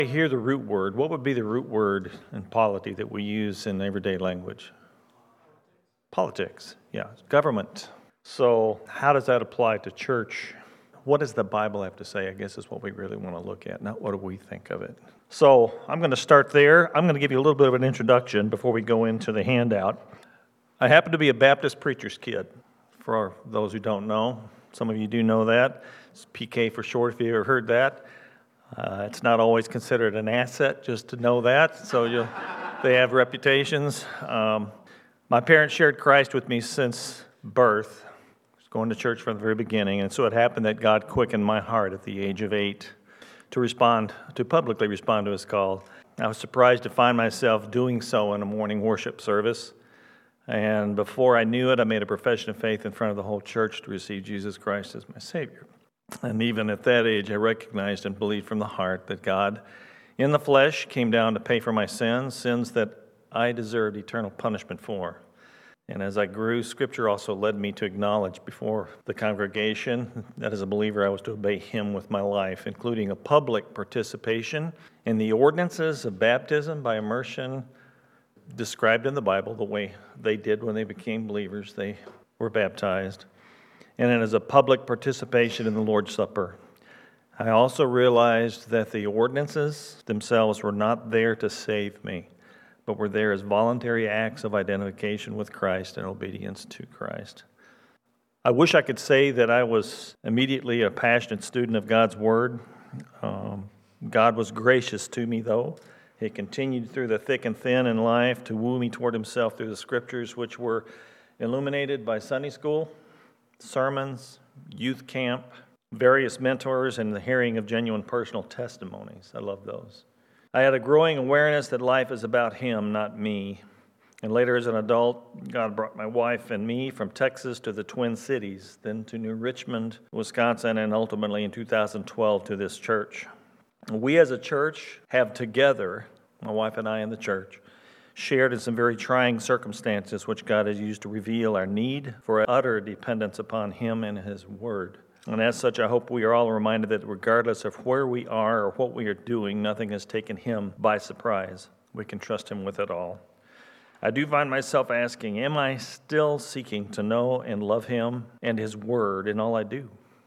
I hear the root word. What would be the root word in polity that we use in everyday language? Politics, yeah, government. So how does that apply to church? What does the Bible have to say, I guess, is what we really want to look at, not what do we think of it. So I'm going to start there. I'm going to give you a little bit of an introduction before we go into the handout. I happen to be a Baptist preacher's kid, for those who don't know. Some of you do know that. It's PK for short, if you ever heard that. It's not always considered an asset just to know that, so they have reputations. My parents shared Christ with me since birth. I was going to church from the very beginning, and so it happened that God quickened my heart at the age of 8 to publicly respond to His call. I was surprised to find myself doing so in a morning worship service, and before I knew it, I made a profession of faith in front of the whole church to receive Jesus Christ as my Savior. And even at that age, I recognized and believed from the heart that God, in the flesh, came down to pay for my sins that I deserved eternal punishment for. And as I grew, Scripture also led me to acknowledge before the congregation that as a believer I was to obey Him with my life, including a public participation in the ordinances of baptism by immersion described in the Bible the way they did when they became believers. They were baptized. And then as a public participation in the Lord's Supper. I also realized that the ordinances themselves were not there to save me, but were there as voluntary acts of identification with Christ and obedience to Christ. I wish I could say that I was immediately a passionate student of God's Word. God was gracious to me, though. He continued through the thick and thin in life to woo me toward Himself through the Scriptures, which were illuminated by Sunday school, sermons, youth camp, various mentors, and the hearing of genuine personal testimonies. I love those. I had a growing awareness that life is about Him, not me. And later as an adult, God brought my wife and me from Texas to the Twin Cities, then to New Richmond, Wisconsin, and ultimately in 2012 to this church. We as a church have together, my wife and I in the church, shared in some very trying circumstances which God has used to reveal our need for utter dependence upon Him and His Word. And as such, I hope we are all reminded that regardless of where we are or what we are doing, nothing has taken Him by surprise. We can trust Him with it all. I do find myself asking, am I still seeking to know and love Him and His Word in all I do?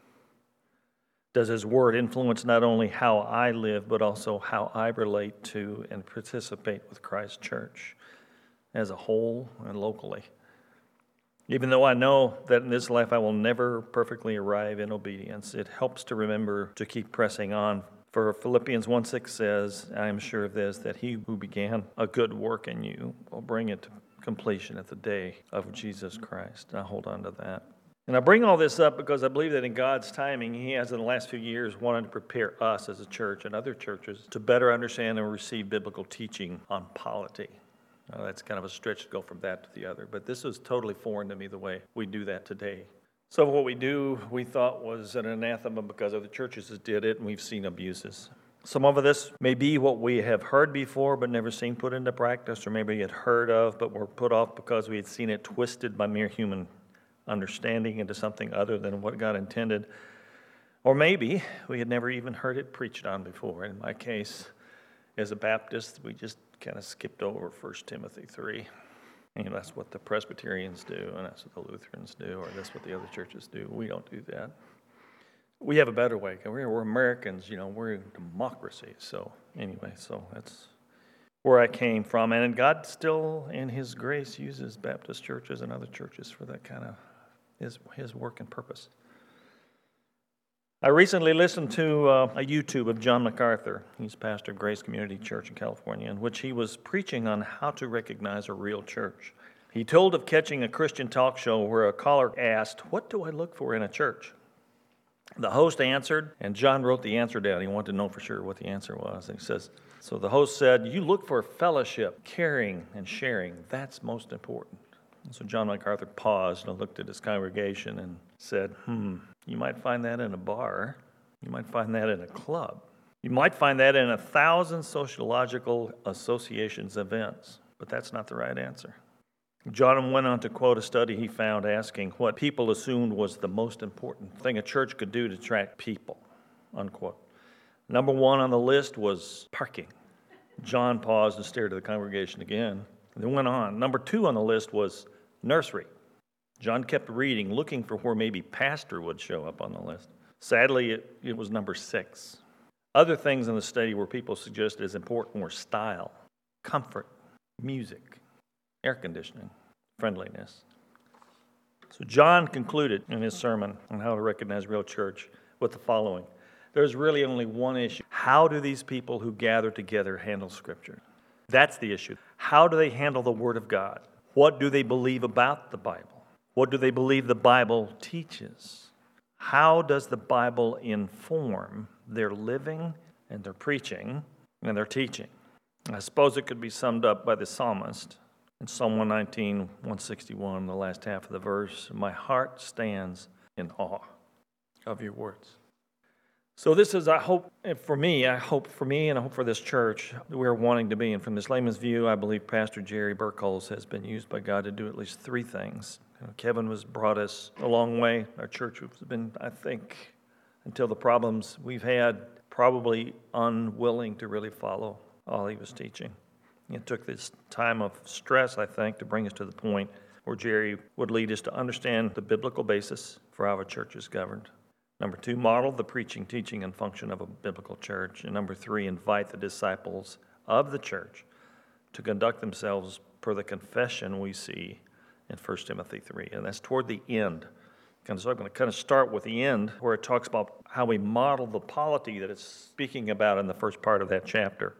Does His Word influence not only how I live, but also how I relate to and participate with Christ's church as a whole and locally? Even though I know that in this life I will never perfectly arrive in obedience, it helps to remember to keep pressing on. For Philippians 1:6 says, I am sure of this, that He who began a good work in you will bring it to completion at the day of Jesus Christ. I hold on to that. And I bring all this up because I believe that in God's timing, He has in the last few years wanted to prepare us as a church and other churches to better understand and receive biblical teaching on polity. Now, that's kind of a stretch to go from that to the other, but this was totally foreign to me the way we do that today. So what we do, we thought was an anathema because other churches did it, and we've seen abuses. Some of this may be what we have heard before but never seen put into practice, or maybe had heard of but were put off because we had seen it twisted by mere human understanding into something other than what God intended. Or maybe we had never even heard it preached on before. In my case, as a Baptist, we just kind of skipped over 1 Timothy 3. And that's what the Presbyterians do, and that's what the Lutherans do, or that's what the other churches do. We don't do that. We have a better way. We're Americans, we're a democracy. So anyway, that's where I came from. And God still, in His grace, uses Baptist churches and other churches for that kind of His work and purpose. I recently listened to a YouTube of John MacArthur. He's pastor of Grace Community Church in California, in which he was preaching on how to recognize a real church. He told of catching a Christian talk show where a caller asked, "What do I look for in a church?" The host answered, and John wrote the answer down. He wanted to know for sure what the answer was. And he says, so the host said, "You look for fellowship, caring, and sharing. That's most important." And so John MacArthur paused and looked at his congregation and said, you might find that in a bar. You might find that in a club. You might find that in 1,000 sociological associations events, but that's not the right answer. John went on to quote a study he found asking what people assumed was the most important thing a church could do to attract people, unquote. Number one on the list was parking. John paused and stared at the congregation again, and then went on. Number two on the list was nursery. John kept reading, looking for where maybe pastor would show up on the list. Sadly, it was number 6. Other things in the study where people suggested as important were style, comfort, music, air conditioning, friendliness. So John concluded in his sermon on how to recognize real church with the following. There's really only one issue. How do these people who gather together handle Scripture? That's the issue. How do they handle the Word of God? What do they believe about the Bible? What do they believe the Bible teaches? How does the Bible inform their living and their preaching and their teaching? I suppose it could be summed up by the psalmist in Psalm 119, 161, the last half of the verse. My heart stands in awe of your words. So this is, I hope for me, and I hope for this church that we're wanting to be. And from this layman's view, I believe Pastor Jerry Burkholz has been used by God to do at least 3 things. Kevin has brought us a long way. Our church has been, I think, until the problems we've had, probably unwilling to really follow all he was teaching. It took this time of stress, I think, to bring us to the point where Jerry would lead us to understand the biblical basis for how a church is governed. Number 2, model the preaching, teaching, and function of a biblical church. And number 3, invite the disciples of the church to conduct themselves per the confession we see in 1 Timothy 3. And that's toward the end. So I'm going to kind of start with the end, where it talks about how we model the polity that it's speaking about in the first part of that chapter.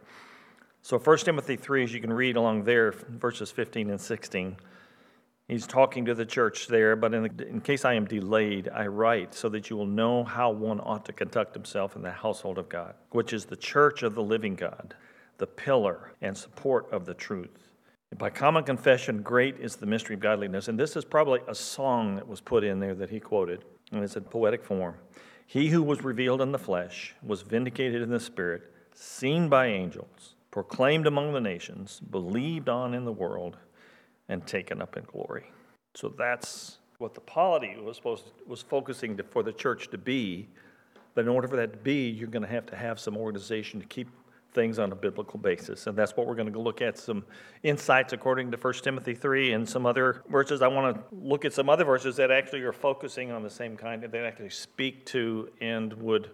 So 1 Timothy 3, as you can read along there, verses 15 and 16, he's talking to the church there, but in case I am delayed, I write so that you will know how one ought to conduct himself in the household of God, which is the church of the living God, the pillar and support of the truth. By common confession, great is the mystery of godliness. And this is probably a song that was put in there that he quoted, and it's in poetic form. He who was revealed in the flesh was vindicated in the spirit, seen by angels, proclaimed among the nations, believed on in the world, and taken up in glory. So that's what the polity was focusing for the church to be. But in order for that to be, you're going to have some organization to keep things on a biblical basis. And that's what we're going to look at, some insights according to 1 Timothy 3 and some other verses. I want to look at some other verses that actually are focusing on the same kind, that actually speak to and would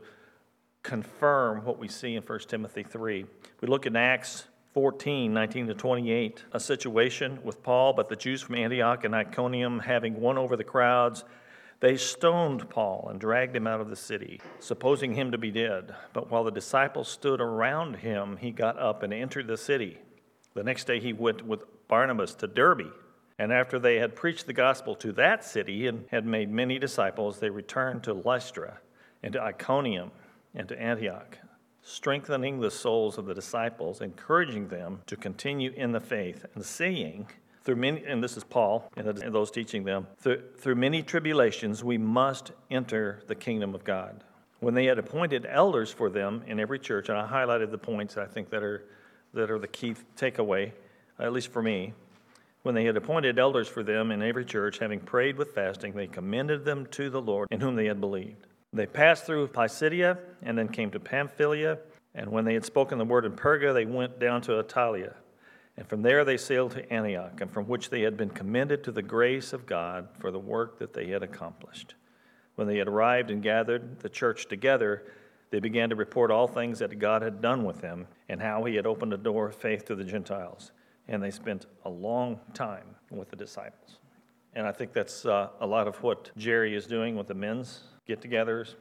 confirm what we see in 1 Timothy 3. We look in Acts 14, 19 to 28, a situation with Paul, but the Jews from Antioch and Iconium, having won over the crowds, they stoned Paul and dragged him out of the city, supposing him to be dead. But while the disciples stood around him, he got up and entered the city. The next day he went with Barnabas to Derbe. And after they had preached the gospel to that city and had made many disciples, they returned to Lystra and to Iconium and to Antioch, strengthening the souls of the disciples, encouraging them to continue in the faith, and saying, through many, and this is Paul and those teaching them, through many tribulations we must enter the kingdom of God. When they had appointed elders for them in every church, and I highlighted the points I think that are the key takeaway, at least for me. When they had appointed elders for them in every church, having prayed with fasting, they commended them to the Lord in whom they had believed. They passed through Pisidia and then came to Pamphylia, and when they had spoken the word in Perga, they went down to Attalia. And from there they sailed to Antioch, and from which they had been commended to the grace of God for the work that they had accomplished. When they had arrived and gathered the church together, they began to report all things that God had done with them, and how he had opened a door of faith to the Gentiles. And they spent a long time with the disciples. And I think that's a lot of what Jerry is doing with the men's get-togethers.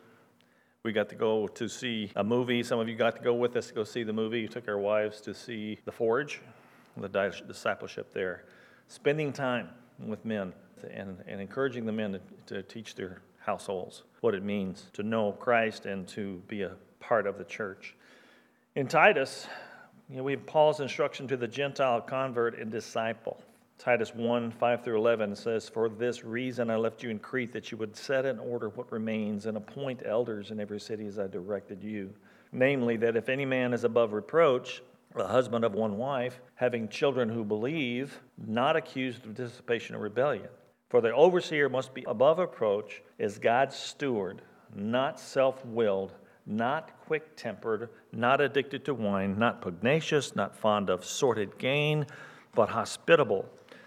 We got to go to see a movie. Some of you got to go with us to go see the movie. We took our wives to see The Forge, the discipleship there. Spending time with men and encouraging the men to teach their households what it means to know Christ and to be a part of the church. In Titus, we have Paul's instruction to the Gentile convert and disciple. Titus 1, 5 through 11 says, "For this reason I left you in Crete, that you would set in order what remains and appoint elders in every city as I directed you. Namely, that if any man is above reproach, a husband of one wife, having children who believe, not accused of dissipation or rebellion. For the overseer must be above reproach as God's steward, not self-willed, not quick-tempered, not addicted to wine, not pugnacious, not fond of sordid gain, but hospitable,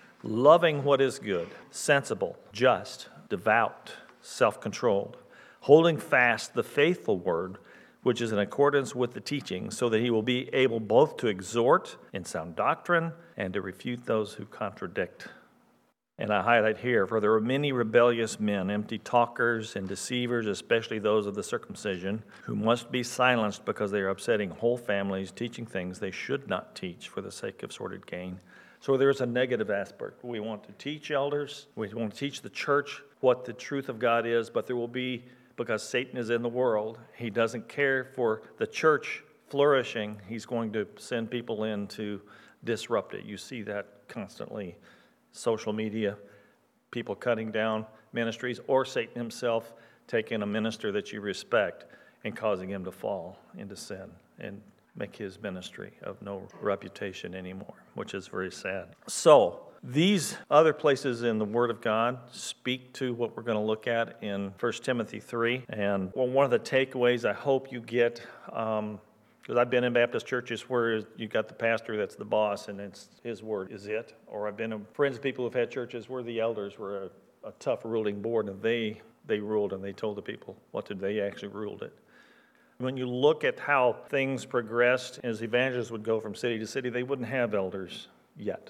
loving what is good, sensible, just, devout, self-controlled, holding fast the faithful word, which is in accordance with the teaching, so that he will be able both to exhort in sound doctrine and to refute those who contradict. And I highlight here, for there are many rebellious men, empty talkers and deceivers, especially those of the circumcision, who must be silenced because they are upsetting whole families, teaching things they should not teach for the sake of sordid gain. So there is a negative aspect. We want to teach elders, we want to teach the church what the truth of God is, but there will be, because Satan is in the world, he doesn't care for the church flourishing. He's going to send people in to disrupt it. You see that constantly. Social media, people cutting down ministries, or Satan himself taking a minister that you respect and causing him to fall into sin and make his ministry of no reputation anymore, which is very sad. So these other places in the Word of God speak to what we're going to look at in 1 Timothy 3. And one of the takeaways I hope you get, because I've been in Baptist churches where you got the pastor that's the boss and it's his word is it. Or I've been in friends of people who've had churches where the elders were a tough ruling board and they ruled and they told the people what did they actually ruled it. When you look at how things progressed as evangelists would go from city to city, they wouldn't have elders yet,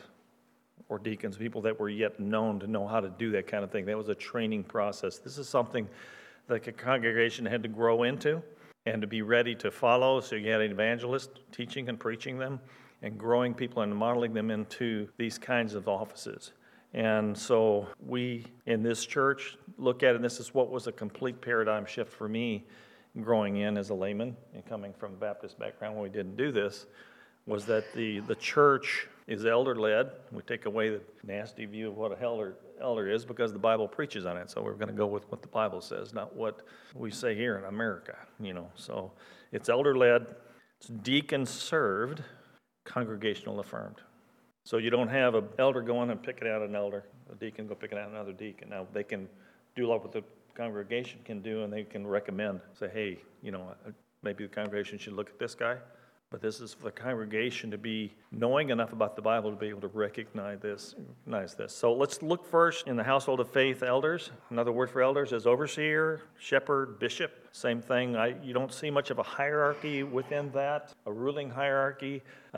or deacons, people that were yet known to know how to do that kind of thing. That was a training process. This is something that the congregation had to grow into and to be ready to follow. So you had an evangelist teaching and preaching them and growing people and modeling them into these kinds of offices. And so we in this church look at it, and this is what was a complete paradigm shift for me growing in as a layman and coming from a Baptist background when we didn't do this, was that the church is elder-led. We take away the nasty view of what an elder is because the Bible preaches on it. So we're going to go with what the Bible says, not what we say here in America. So it's elder-led, it's deacon-served, congregational affirmed. So you don't have an elder going and picking out an elder, a deacon go picking out another deacon. Now they can do like what the congregation can do, and they can recommend, say, hey, maybe the congregation should look at this guy. But this is for the congregation to be knowing enough about the Bible to be able to recognize this. So let's look first in the household of faith, elders. Another word for elders is overseer, shepherd, bishop. Same thing. You don't see much of a hierarchy within that, a ruling hierarchy.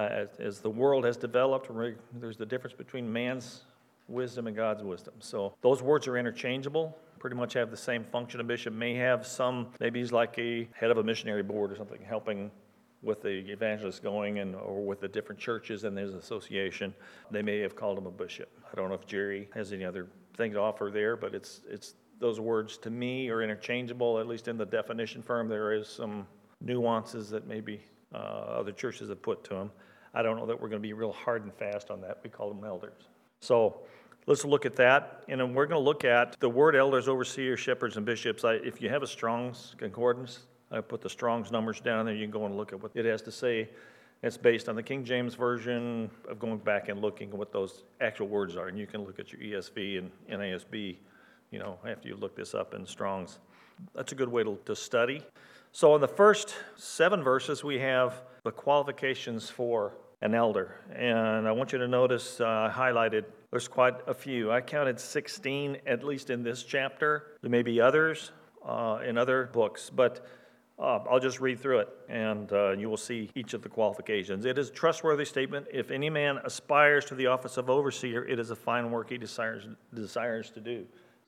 As the world has developed, there's the difference between man's wisdom and God's wisdom. So those words are interchangeable. Pretty much have the same function. A bishop may have some, maybe he's like a head of a missionary board or something, helping with the evangelists going or with the different churches and there's an association. They may have called him a bishop. I don't know if Jerry has any other thing to offer there, but it's those words to me are interchangeable, at least in the definition firm. There is some nuances that maybe other churches have put to them. I don't know that we're going to be real hard and fast on that. We call them elders. So let's look at that, and then we're going to look at the word elders, overseers, shepherds, and bishops. If you have a Strong's Concordance, I put the Strong's numbers down there. You can go and look at what it has to say. It's based on the King James Version of going back and looking at what those actual words are, and you can look at your ESV and NASB, after you look this up in Strong's. That's a good way to study. So in the first 7 verses, we have the qualifications for an elder, and I want you to notice highlighted, there's quite a few. I counted 16, at least in this chapter. There may be others in other books, but I'll just read through it, and you will see each of the qualifications. It is a trustworthy statement. If any man aspires to the office of overseer, it is a fine work he desires to do.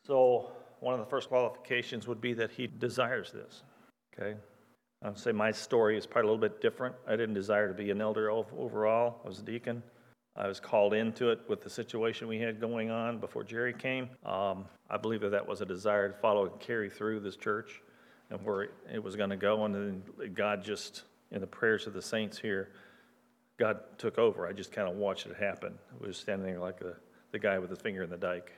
So one of the first qualifications would be that he desires this. Okay? I'll say my story is probably a little bit different. I didn't desire to be an elder overall. I was a deacon. I was called into it with the situation we had going on before Jerry came. I believe that was a desire to follow and carry through this church and where it was going to go. And then God just, in the prayers of the saints here, God took over. I just kind of watched it happen. I was standing there like the guy with his finger in the dike.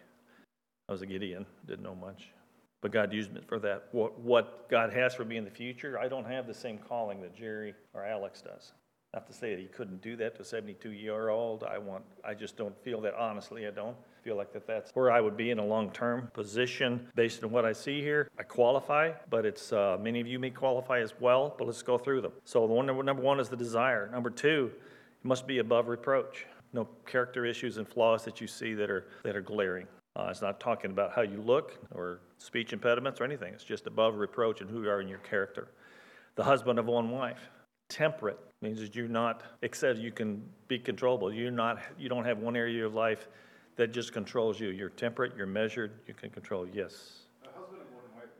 I was a Gideon, didn't know much. But God used me for that. What God has for me in the future, I don't have the same calling that Jerry or Alex does. Not to say that he couldn't do that to a 72-year-old. I just don't feel that, honestly, I don't feel like that's where I would be in a long-term position based on what I see here. I qualify, but it's many of you may qualify as well, but let's go through them. So number one is the desire. Number two, it must be above reproach. No character issues and flaws that you see that are glaring. It's not talking about how you look or speech impediments or anything. It's just above reproach and who you are in your character. The husband of one wife. Temperate means that you're not, except you can be controllable. You don't have one area of life that just controls you. You're temperate, you're measured, you can control. Yes? A husband of one wife,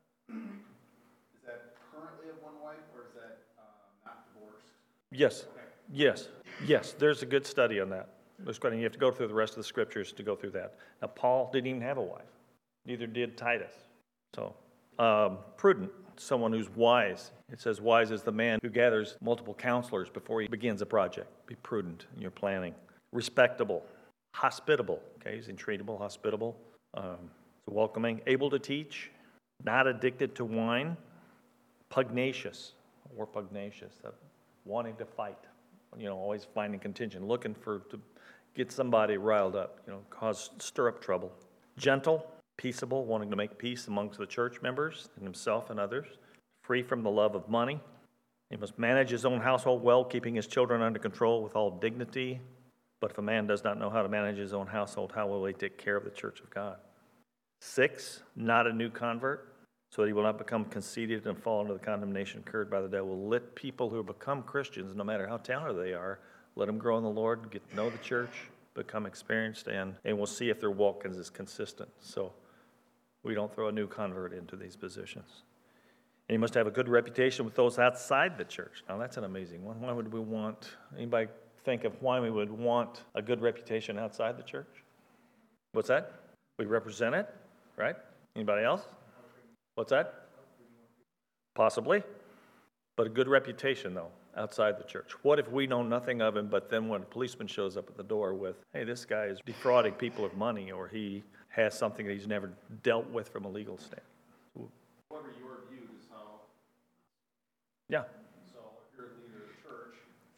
is that currently of one wife, or is that not divorced? Yes. Okay. Yes. There's a good study on that. You have to go through the rest of the scriptures to go through that. Now, Paul didn't even have a wife. Neither did Titus. So, prudent, someone who's wise. It says wise is the man who gathers multiple counselors before he begins a project. Be prudent in your planning. Respectable. Hospitable. Okay, he's intriguable, hospitable. Welcoming. Able to teach. Not addicted to wine. Pugnacious. Wanting to fight. Always finding contention. Looking to get somebody riled up. Stir up trouble. Gentle. Peaceable, wanting to make peace amongst the church members and himself and others. Free from the love of money. He must manage his own household well, keeping his children under control with all dignity. But if a man does not know how to manage his own household, how will he take care of the church of God? 6, not a new convert, so that he will not become conceited and fall into the condemnation incurred by the devil. Let people who become Christians, no matter how talented they are, let them grow in the Lord, get to know the church, become experienced, and we'll see if their walk is consistent. So we don't throw a new convert into these positions. And he must have a good reputation with those outside the church. Now, that's an amazing one. Why would we want, anybody think of why we would want a good reputation outside the church? What's that? We represent it, right? Anybody else? What's that? Possibly. But a good reputation, though, outside the church. What if we know nothing of him, but then when a policeman shows up at the door with, hey, this guy is defrauding people of money, or he has something that he's never dealt with from a legal standpoint. Whatever your view is how. Yeah. So if you're a leader of the church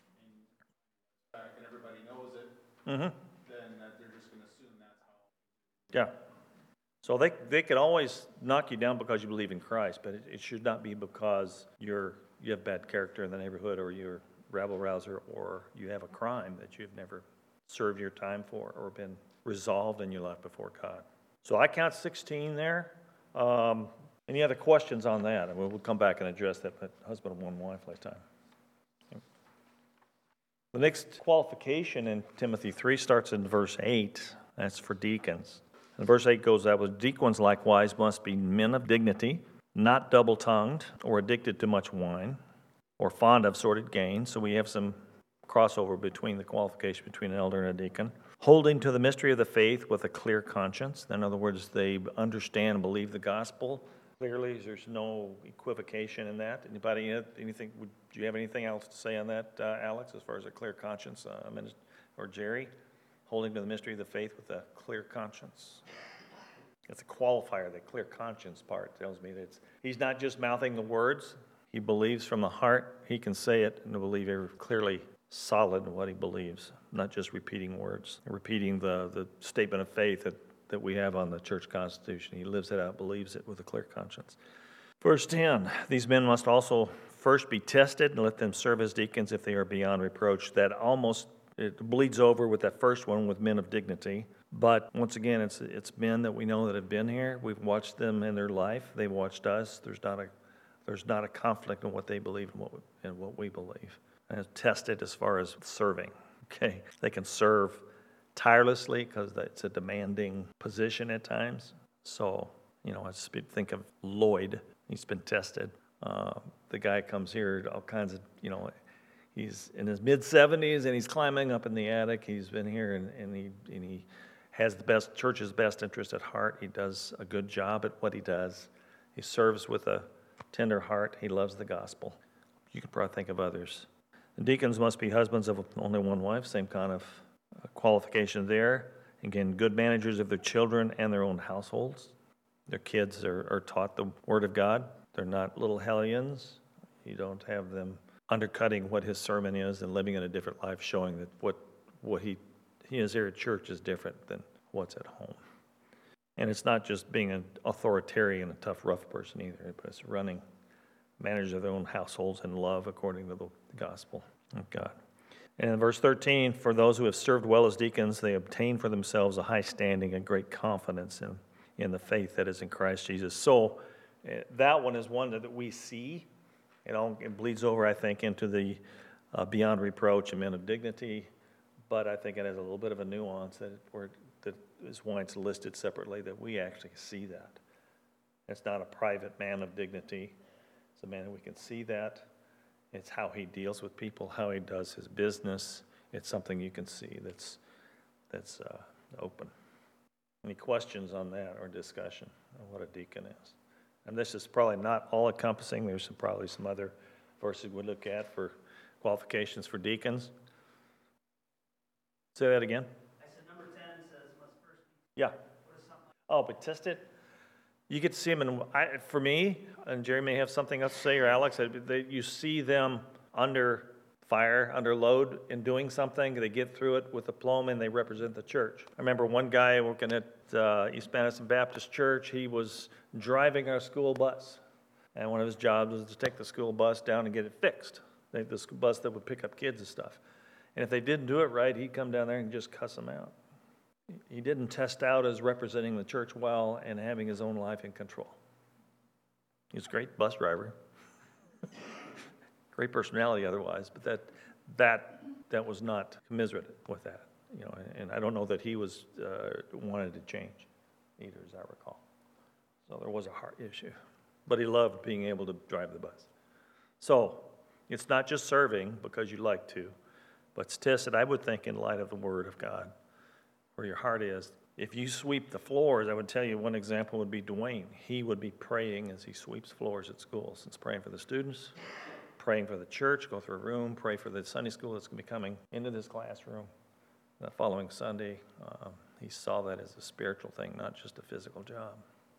and everybody knows it, Mm-hmm. then they're just going to assume that's how. Yeah. So they could always knock you down because you believe in Christ, but it should not be because you have bad character in the neighborhood, or you're rabble rouser, or you have a crime that you've never served your time for or been resolved in your life before God. So I count 16 there. Any other questions on that? And we'll come back and address that, but husband and one wife last time. The next qualification in Timothy 3 starts in verse 8. That's for deacons. And verse 8 goes that with deacons likewise must be men of dignity, not double-tongued or addicted to much wine, or fond of sordid gain. So we have some crossover between the qualification between an elder and a deacon. Holding to the mystery of the faith with a clear conscience. In other words, they understand and believe the gospel clearly. There's no equivocation in that. Anybody, anything? Do you have anything else to say on that, Alex, as far as a clear conscience, or Jerry? Holding to the mystery of the faith with a clear conscience. It's a qualifier. The clear conscience part tells me that he's not just mouthing the words. He believes from the heart. He can say it and believe clearly solid in what he believes, not just repeating words, repeating the statement of faith that we have on the church constitution. He lives it out, believes it with a clear conscience. Verse 10, these men must also first be tested and let them serve as deacons if they are beyond reproach. It bleeds over with that first one with men of dignity. But once again, it's men that we know that have been here. We've watched them in their life. They've watched us. There's not a conflict in what they believe and what we believe. And it's tested as far as serving. Okay, they can serve tirelessly because it's a demanding position at times. So, I think of Lloyd. He's been tested. The guy comes here, all kinds of, he's in his mid-70s and he's climbing up in the attic. He's been here and he has the church's best interest at heart. He does a good job at what he does. He serves with a tender heart. He loves the gospel. You could probably think of others. The deacons must be husbands of only one wife, same kind of qualification there. Again, good managers of their children and their own households. Their kids are taught the Word of God. They're not little hellions. You don't have them undercutting what his sermon is and living in a different life, showing that what he is here at church is different than what's at home. And it's not just being an authoritarian, a tough, rough person either, but it's running, managers of their own households in love according to the gospel of God. And in verse 13, for those who have served well as deacons, they obtain for themselves a high standing and great confidence in the faith that is in Christ Jesus. So that one is one that we see. It bleeds over, I think, into the beyond reproach and men of dignity, but I think it has a little bit of a nuance that is why it's listed separately, that we actually see that. It's not a private man of dignity. It's a man that we can see that. It's how he deals with people, how he does his business. It's something you can see that's open. Any questions on that or discussion on what a deacon is? And this is probably not all-encompassing. There's probably some other verses we look at for qualifications for deacons. Say that again. I said number 10 says must first be. Yeah. What is something? Oh, but test it. You get to see them, for me, and Jerry may have something else to say, or Alex, you see them under fire, under load, in doing something. They get through it with aplomb, and they represent the church. I remember one guy working at East Madison Baptist Church. He was driving our school bus, and one of his jobs was to take the school bus down and get it fixed. The school bus that would pick up kids and stuff. And if they didn't do it right, he'd come down there and just cuss them out. He didn't test out as representing the church well and having his own life in control. He was a great bus driver. Great personality otherwise, but that was not commiserated with that. And I don't know that he was wanted to change either, as I recall. So there was a heart issue. But he loved being able to drive the bus. So it's not just serving because you like to, but it's tested, I would think, in light of the Word of God, where your heart is. If you sweep the floors, I would tell you one example would be Dwayne. He would be praying as he sweeps floors at schools. It's praying for the students, praying for the church, go through a room, pray for the Sunday school that's going to be coming into this classroom. The following Sunday, he saw that as a spiritual thing, not just a physical job.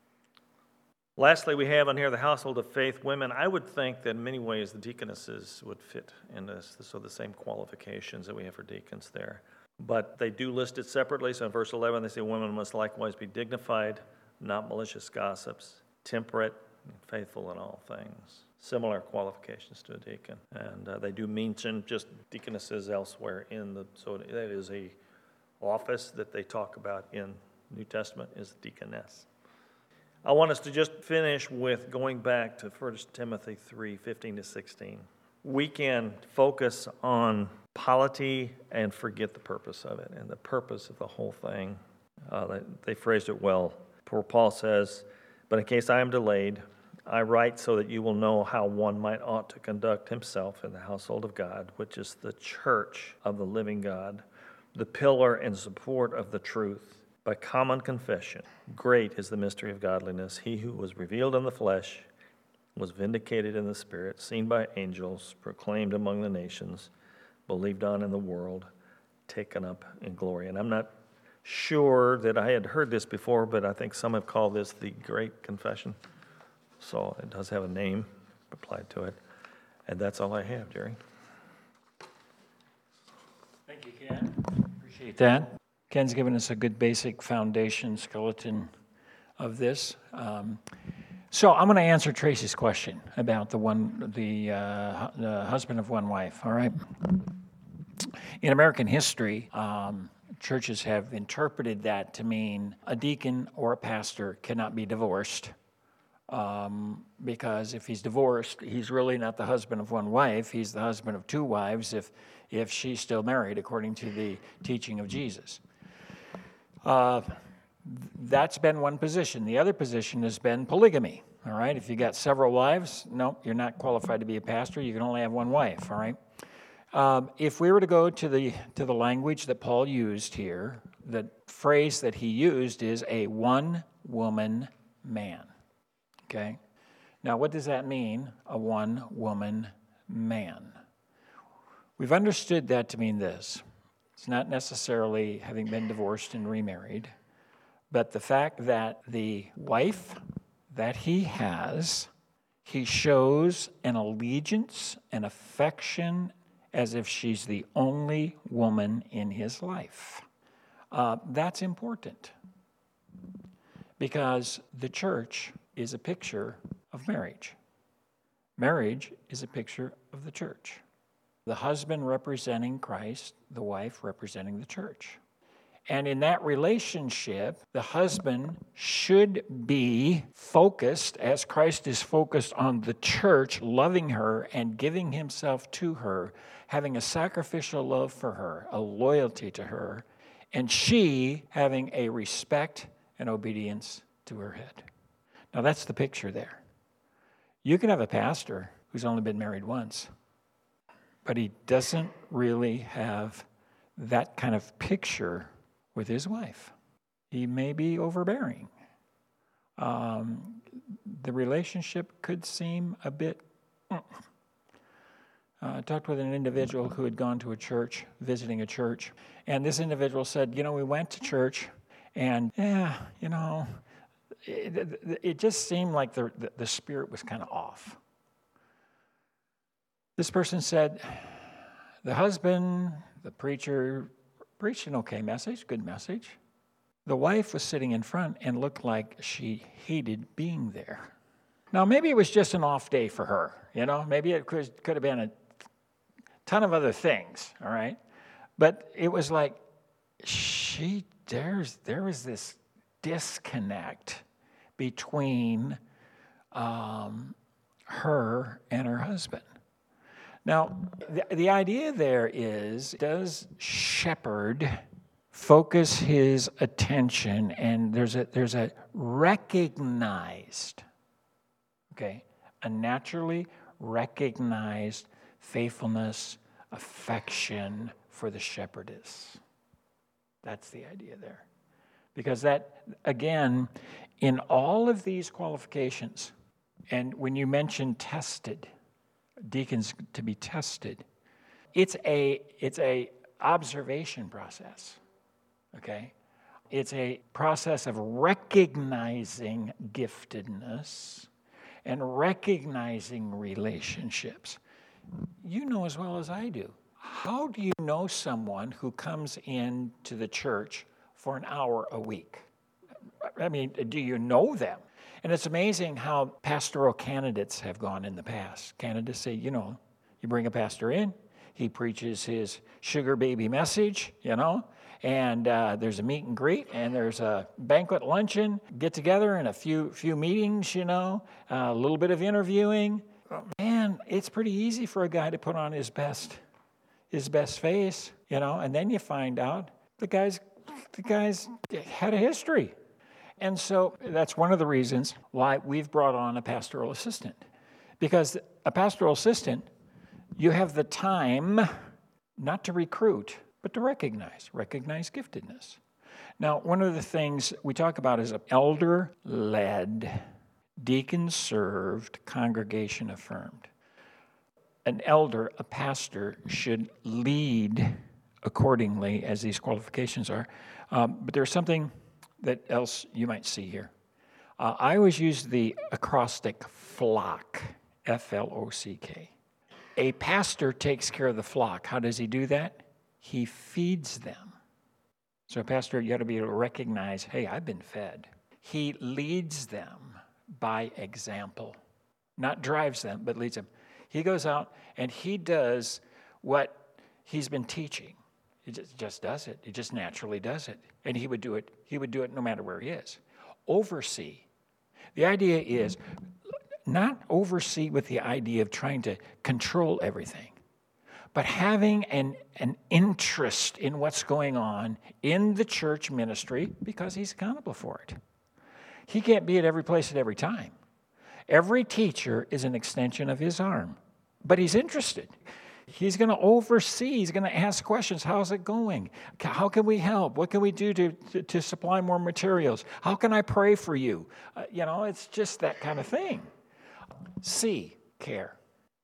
Lastly, we have on here the household of faith women. I would think that in many ways the deaconesses would fit in this, so the same qualifications that we have for deacons there. But they do list it separately. So in verse 11, they say women must likewise be dignified, not malicious gossips, temperate, and faithful in all things. Similar qualifications to a deacon. And they do mention just deaconesses elsewhere so that is a office that they talk about in New Testament is deaconess. I want us to just finish with going back to 1 Timothy 3:15-16. We can focus on polity and forget the purpose of it. And the purpose of the whole thing, they phrased it well. Poor Paul says, but in case I am delayed, I write so that you will know how one ought to conduct himself in the household of God, which is the church of the living God, the pillar and support of the truth. By common confession, great is the mystery of godliness. He who was revealed in the flesh was vindicated in the spirit, seen by angels, proclaimed among the nations, believed on in the world, taken up in glory. And I'm not sure that I had heard this before, but I think some have called this the Great Confession. So it does have a name applied to it. And that's all I have, Jerry. Thank you, Ken. Appreciate that. Ken's given us a good basic foundation skeleton of this. So I'm going to answer Tracy's question about the husband of one wife. All right. In American history, churches have interpreted that to mean a deacon or a pastor cannot be divorced, because if he's divorced, he's really not the husband of one wife. He's the husband of two wives if she's still married, according to the teaching of Jesus. That's been one position. The other position has been polygamy. All right, if you got several wives, no, you're not qualified to be a pastor. You can only have one wife. All right. If we were to go to the language that Paul used here, the phrase that he used is a one-woman man. Okay. Now, what does that mean? A one-woman man. We've understood that to mean this. It's not necessarily having been divorced and remarried, but the fact that the wife that he has He shows an allegiance and affection as if she's the only woman in his life. That's important because the church is a picture of marriage. Marriage is a picture of the church. The husband representing Christ, the wife representing the church. And in that relationship, the husband should be focused, as Christ is focused on the church, loving her and giving himself to her, having a sacrificial love for her, a loyalty to her, and she having a respect and obedience to her head. Now that's the picture there. You can have a pastor who's only been married once, but he doesn't really have that kind of picture with his wife. He may be overbearing. The relationship could seem a bit... I talked with an individual who had gone to a church, visiting a church, and this individual said, we went to church, and it just seemed like the spirit was kind of off. This person said, the husband, the preacher, preached an okay message, good message. The wife was sitting in front and looked like she hated being there. Now, maybe it was just an off day for her, Maybe it could have been a ton of other things, all right? But it was like there was this disconnect between her and her husband. Now, the idea there is, does shepherd focus his attention, and there's a recognized, a naturally recognized faithfulness, affection for the shepherdess. That's the idea there. Because that, again, in all of these qualifications, and when you mention tested, deacons to be tested, it's a observation process, okay? It's a process of recognizing giftedness and recognizing relationships. You know as well as I do. How do you know someone who comes into the church for an hour a week? I mean, do you know them? And it's amazing how pastoral candidates have gone in the past. Candidates say, you bring a pastor in, he preaches his sugar baby message, and there's a meet and greet, and there's a banquet luncheon, get together, and a few meetings, a little bit of interviewing. Man, it's pretty easy for a guy to put on his best face, and then you find out the guy's had a history. And so that's one of the reasons why we've brought on a pastoral assistant. Because a pastoral assistant, you have the time not to recruit, but to recognize giftedness. Now, one of the things we talk about is elder-led, deacon-served, congregation affirmed. An elder, a pastor, should lead accordingly as these qualifications are. But there's something that else you might see here. I always use the acrostic FLOCK, F-L-O-C-K. A pastor takes care of the flock. How does he do that? He feeds them. So a pastor, you got to be able to recognize, hey, I've been fed. He leads them by example. Not drives them, but leads them. He goes out and he does what he's been teaching. He just does it. He just naturally does it. And he would do it no matter where he is. Oversee. The idea is not oversee with the idea of trying to control everything, but having an interest in what's going on in the church ministry because he's accountable for it. He can't be at every place at every time. Every teacher is an extension of his arm, but he's interested. He's going to oversee. He's going to ask questions. How's it going? How can we help? What can we do to supply more materials? How can I pray for you? It's just that kind of thing. C, care.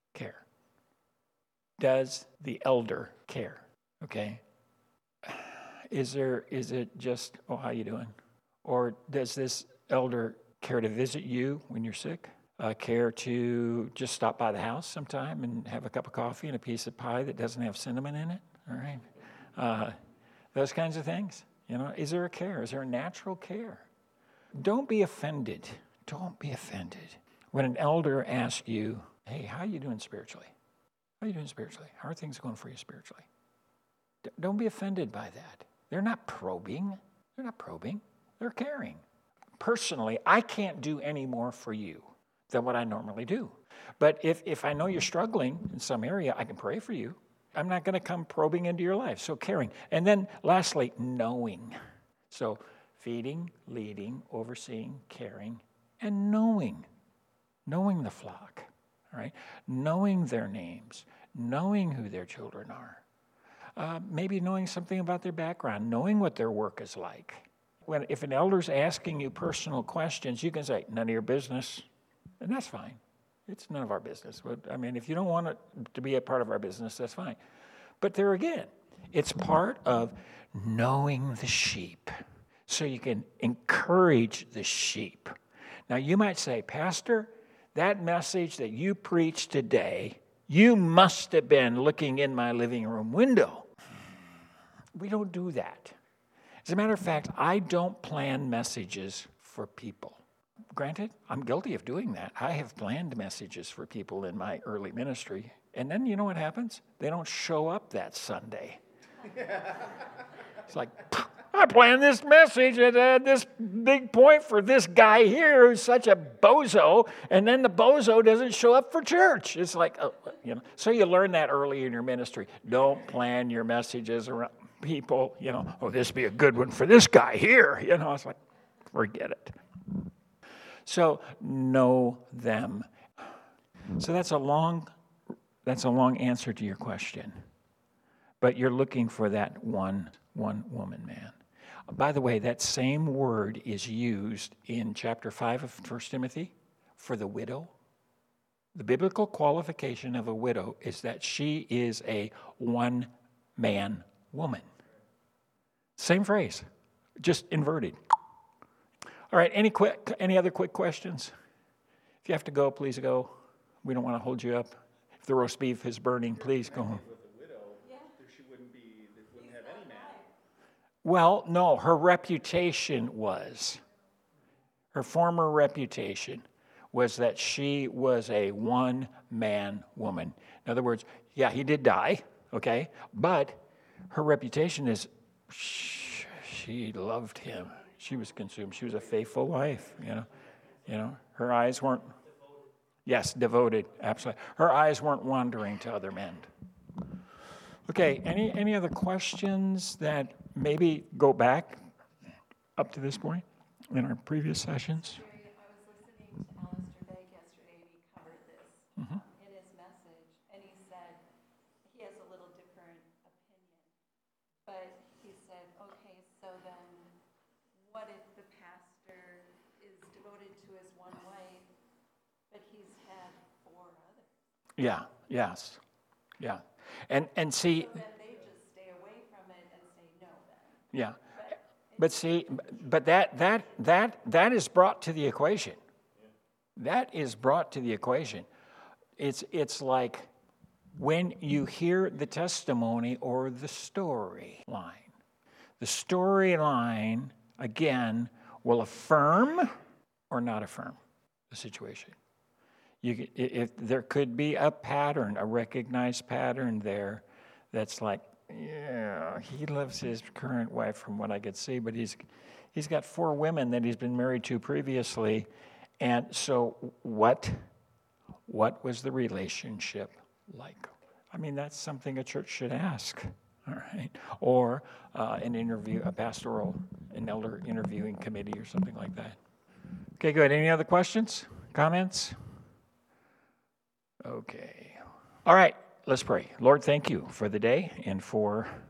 Does the elder care? Okay. Is it just, how you doing? Or does this elder care to visit you when you're sick? care to just stop by the house sometime and have a cup of coffee and a piece of pie that doesn't have cinnamon in it? All right. Those kinds of things. Is there a care? Is there a natural care? Don't be offended. Don't be offended when an elder asks you, hey, how are you doing spiritually? How are you doing spiritually? How are things going for you spiritually? Don't be offended by that. They're not probing. They're not probing. They're caring. Personally, I can't do any more for you than what I normally do. But if I know you're struggling in some area, I can pray for you. I'm not going to come probing into your life. So caring. And then lastly, knowing. So feeding, leading, overseeing, caring, and knowing. Knowing the flock. All right? Knowing their names. Knowing who their children are. Maybe knowing something about their background. Knowing what their work is like. If an elder's asking you personal questions, you can say, none of your business. And that's fine. It's none of our business. But, if you don't want it to be a part of our business, that's fine. But there again, it's part of knowing the sheep. So you can encourage the sheep. Now you might say, Pastor, that message that you preached today, you must have been looking in my living room window. We don't do that. As a matter of fact, I don't plan messages for people. Granted, I'm guilty of doing that. I have planned messages for people in my early ministry, and then you know what happens? They don't show up that Sunday. It's like, I planned this message at this big point for this guy here who's such a bozo, and then the bozo doesn't show up for church. It's like, So you learn that early in your ministry. Don't plan your messages around people, this would be a good one for this guy here. It's like, forget it. So know them. So that's a long answer to your question. But you're looking for that one woman man. By the way, that same word is used in chapter 5 of 1 Timothy for the widow. The biblical qualification of a widow is that she is a one-man woman. Same phrase, just inverted. All right, any other quick questions? If you have to go, please go. We don't want to hold you up. If the roast beef is burning, please go home. With a widow, she wouldn't have any man. Well, no, her reputation was. Her former reputation was that she was a one-man woman. In other words, he did die, okay? But her reputation is she loved him. She was consumed. She was a faithful wife, Her eyes weren't... Yes, devoted, absolutely. Her eyes weren't wandering to other men. Okay, any other questions that maybe go back up to this point in our previous sessions? I was listening to Alistair Begg yesterday, and he covered this in his message, and he said he has a little different opinion. But he said, okay, so then what if the pastor is devoted to his one wife, but he's had 4 others? Yeah, yes, yeah. And see... So then they just stay away from it and say no then. Yeah. But see, but that is brought to the equation. That is brought to the equation. It's like when you hear the testimony or the storyline. The storyline, again, will affirm or not affirm the situation. If there could be a pattern, a recognized pattern there that's like, yeah, he loves his current wife from what I could see, but he's got 4 women that he's been married to previously. And so what was the relationship like? That's something a church should ask, all right? Or an elder interviewing committee or something like that. Okay, good. Any other questions, comments? Okay. All right, let's pray. Lord, thank you for the day and for